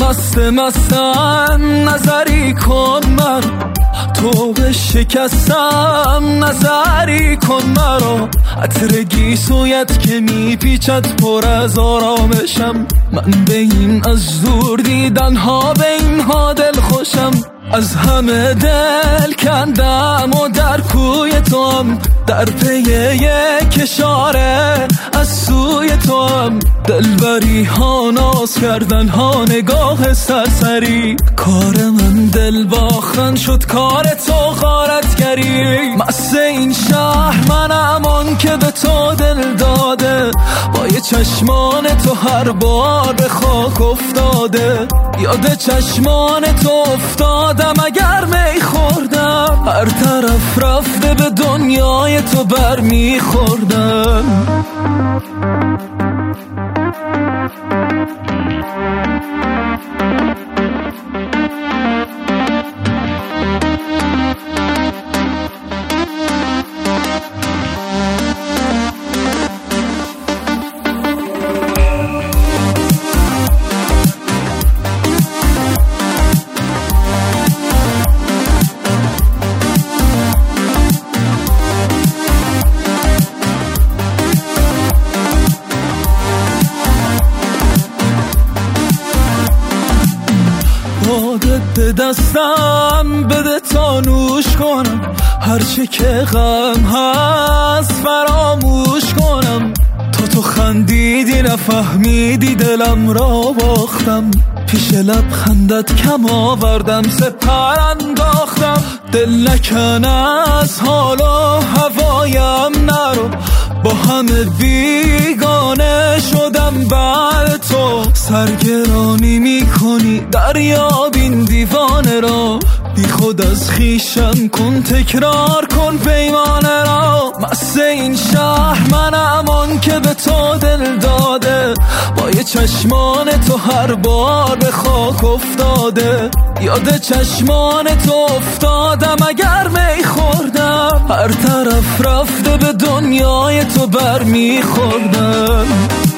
مستن نظری کن من تو به شکستم نظری کن مرا عطر گیسویت که میپیچد پر از آرامشم من به این از دور دیدن ها به اینها دل خوشم از همه دل کندم و در کوی تو هم در پی یک اشاره از سوی تو هم دلبری ها ناز کردن ها نگاه سرسری کار من دل باختن شد کار تو غارتگری مست این شهر منم آن که به تو دل داده با یه چشمان تو هر بار به خاک افتاده یاد چشمان تو افتادم اگر می خوردم هر طرف رفته به دنیای تو بر می خوردم به دستم بده تا نوش کنم هرچی که غم هست فراموش کنم تو خندیدی نفهمیدی دلم را باختم پیش لبخندت کم آوردم سپر انداختم دل نکن از حال و هوایم نرو با همه بیگانه شدم بعد تو سرگرانی میکنی دریابین دیوانه را بی خود از خیشم کن تکرار کن پیمانه را مست این شهر منم آن که به تو دل داده با یه چشمان تو هر بار به خاک افتاده یاد چشمان تو افتادم اگر می خوردم هر طرف رفته به دنیای تو بر می خوردم